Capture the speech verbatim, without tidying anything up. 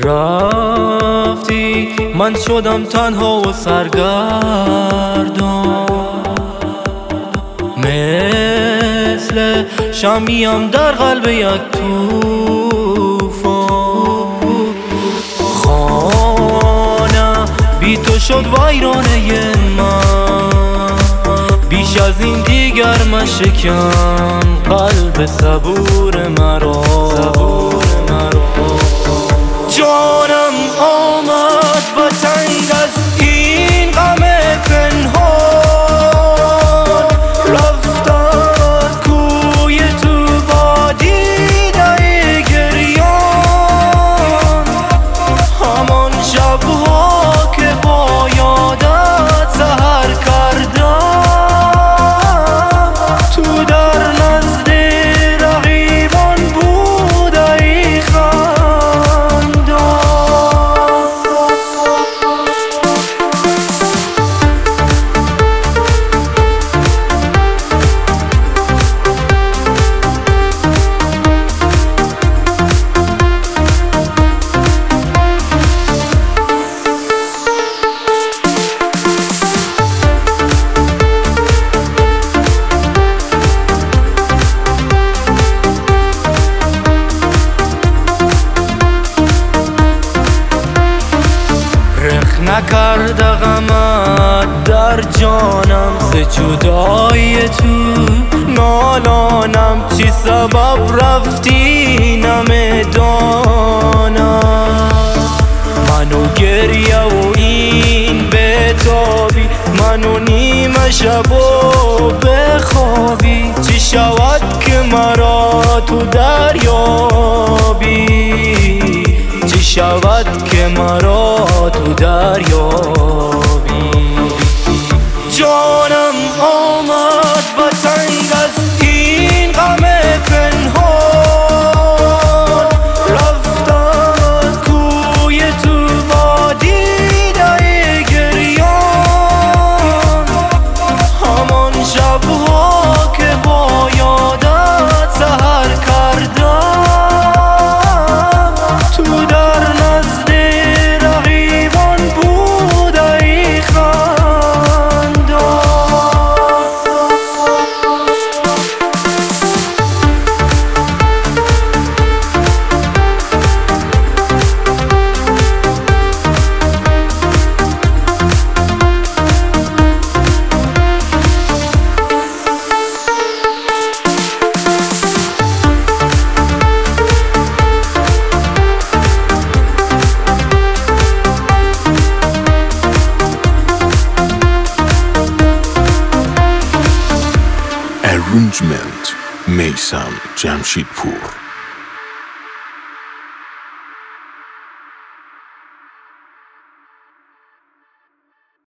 رفتی من شدم تنها و سرگردان، مثل شمعیم در قلب یک طوفان. خانه بی تو شد ویرانه من، بیش از این دیگر مشکن قلب صبور مرا. جانم آمد با تنگ از این غم پنهان، رفتن کوی تو با دیده گریان، همان شبها که با یادت سحر کردم، تو در نزد رقیبان بوده ای نکرده غمت در جانم ز جدای تو، نالانم چی سبب رفتی نمیدانم. منو گریه و این بتابی، منو نیمه شب و بخوابی، چی شود که مرا تو دریابی، چی شود که مرا تو دریابی. جانم آمد با تنگ از این غم پنهان، رفتن کوی تو با دیده گریان، همان شبها که با یادت سحر کردم، تو در نزد رقیبان بوده ای خندان. Arrangement میثم جمشیدپور.